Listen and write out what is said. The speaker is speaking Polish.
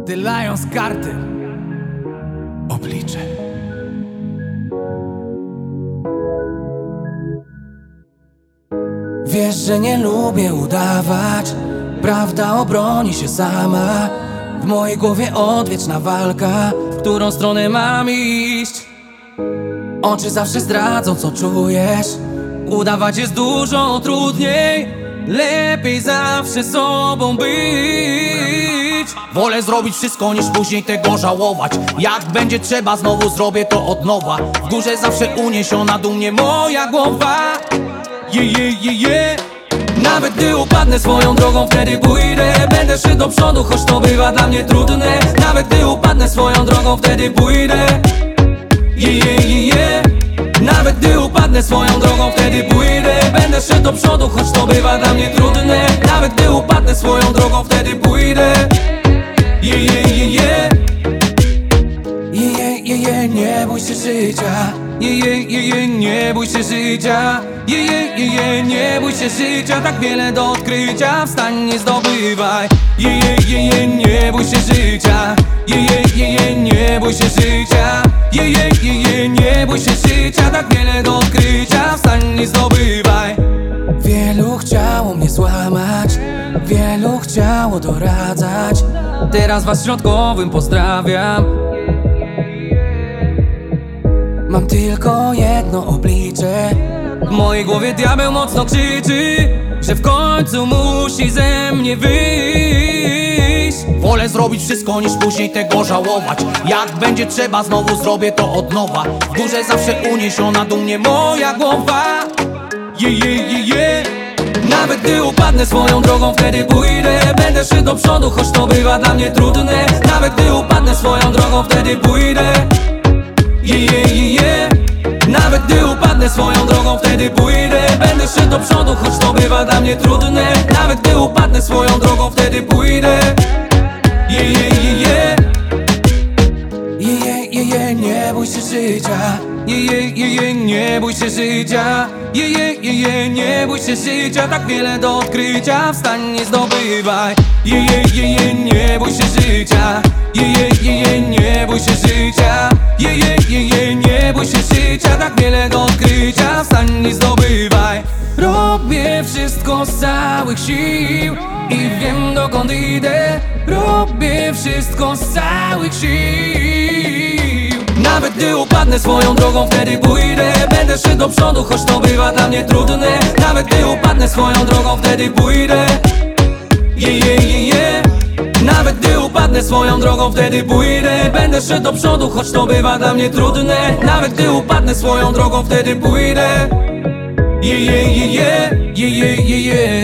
The Lions Cartel. Oblicze. Wiesz, że nie lubię udawać. Prawda obroni się sama. W mojej głowie odwieczna walka, w którą stronę mam iść. Oczy zawsze zdradzą, co czujesz. Udawać jest dużo trudniej. Lepiej zawsze sobą być. Wolę zrobić wszystko, niż później tego żałować. Jak będzie trzeba, znowu zrobię to od nowa. W górze zawsze uniesiona dumnie moja głowa. Nawet gdy upadnę, swoją drogą wtedy pójdę. Będę szedł do przodu, choć to bywa dla mnie trudne. Nawet gdy upadnę, swoją drogą wtedy pójdę. Nawet gdy upadnę, swoją drogą wtedy pójdę. Będę szedł do przodu, choć to bywa dla mnie trudne. Nawet gdy upadnę, swoją drogą wtedy pójdę. Nie bój się życia. Nie bój się życia. Nie bój się życia. Tak wiele do odkrycia, wstań, nie zdobywaj. Nie bój się życia. Nie bój się życia. Nie bój się życia. Tak wiele do odkrycia, wstań, nie zdobywaj. Wielu chciało mnie złamać, wielu chciało doradzać. Teraz was środkowym pozdrawiam. Mam tylko jedno oblicze. W mojej głowie diabeł mocno krzyczy, że w końcu musi ze mnie wyjść. Wolę zrobić wszystko, niż później tego żałować. Jak będzie trzeba, znowu zrobię to od nowa. W górze zawsze uniesiona dumnie moja głowa. Nawet gdy upadnę, swoją drogą wtedy pójdę. Będę szedł do przodu, choć to bywa dla mnie trudne. Nawet gdy upadnę, swoją drogą wtedy pójdę. Nawet gdy upadnę, swoją drogą wtedy pójdę. Będę szedł do przodu, choć to bywa dla mnie trudne. Nawet gdy upadnę, swoją drogą wtedy pójdę. Nie bój się życia. Nie bój się życia. Nie bój się życia. Tak wiele do odkrycia, wstań, nie zdobywaj. Nie bój się życia. Nie bój się życia. Nie bój się życia. Tak wiele do odkrycia, wstań, nie zdobywaj. Robię wszystko z całych sił i wiem, dokąd idę. Robię wszystko z całych sił. Nawet gdy upadnę, swoją drogą wtedy pójdę. Będę szedł do przodu, choć to bywa dla mnie trudne. Nawet gdy upadnę, swoją drogą wtedy pójdę. Nawet gdy upadnę, swoją drogą wtedy pójdę. Będę szedł do przodu, choć to bywa dla mnie trudne. Nawet gdy upadnę, swoją drogą wtedy pójdę.